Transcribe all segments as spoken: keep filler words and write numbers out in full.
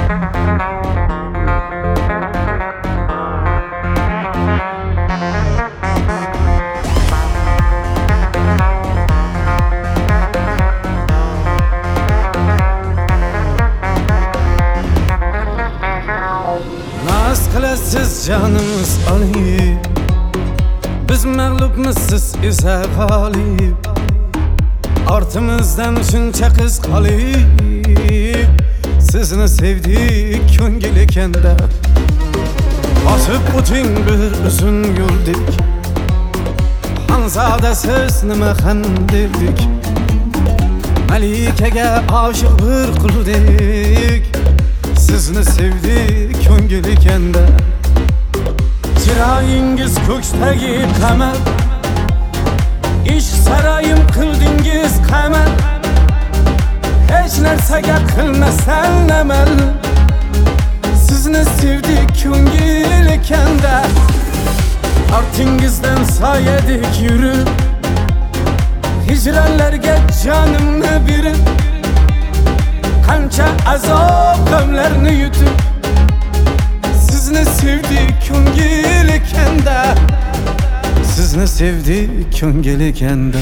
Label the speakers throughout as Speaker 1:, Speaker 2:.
Speaker 1: Siz canımız alayım, biz mağlubmiz, siz ise g'olib. Ortimizdan shuncha qiz qolib, sizni sevdik ko'ngil ekanda. Bosib o'ting bir uzun yo'ldek, Xonzoda siz nima xandirdik. Malikaga oshiq bir quldek, sizni sevdik ko'ngil ekanda. Chiroyingiz ko'ksdagi qamar, ish saroyim qildingiz qamar. Hech narsaga qilmasdan amal, sizni sevdik ko'ngil ekanda. Ortingizdan soyadek yurib, hijronlarga jonimni berib, qancha azob g'amlarni yutib, sizni sevdik ko'ngil ekanda. Sizni sevdik ko'ngil ekanda.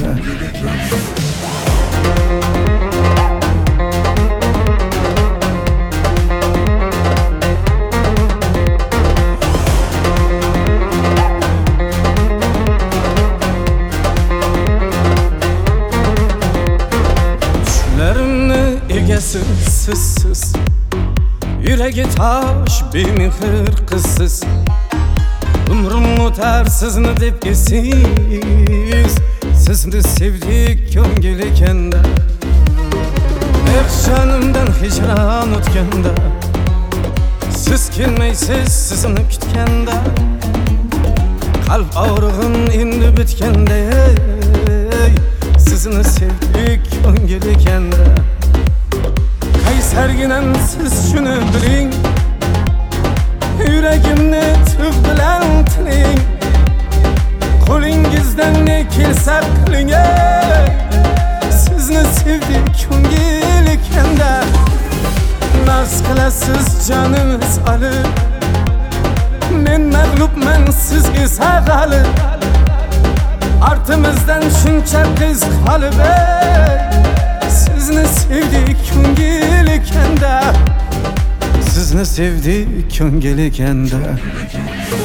Speaker 1: Tushlarimni egasi sizsiz, yuragi tosh bemehr qizsiz. Umrim o'tar sizni deb esiz, sizni sevdik ko'ngil ekanda. Eh jonimdan hijron o'tganda, siz kelmaysiz sizni kutganda. Qalb og'rig'im endi bitganda, sizni sevdik ko'ngil ekanda. Qaysarginam siz shuni biling, yuragimni tug' bilan tiling. Qo'lingizdan ne kelsa qiling, sizni sevdik ko'ngil ekanda. Naz qilasiz jonimiz olib, men mag'lubman siz esa g'olib. Ortimizdan shuncha qiz qolib, sizni sevdik ko'ngil ekanda. Sizni sevdik ko'ngil ekanda.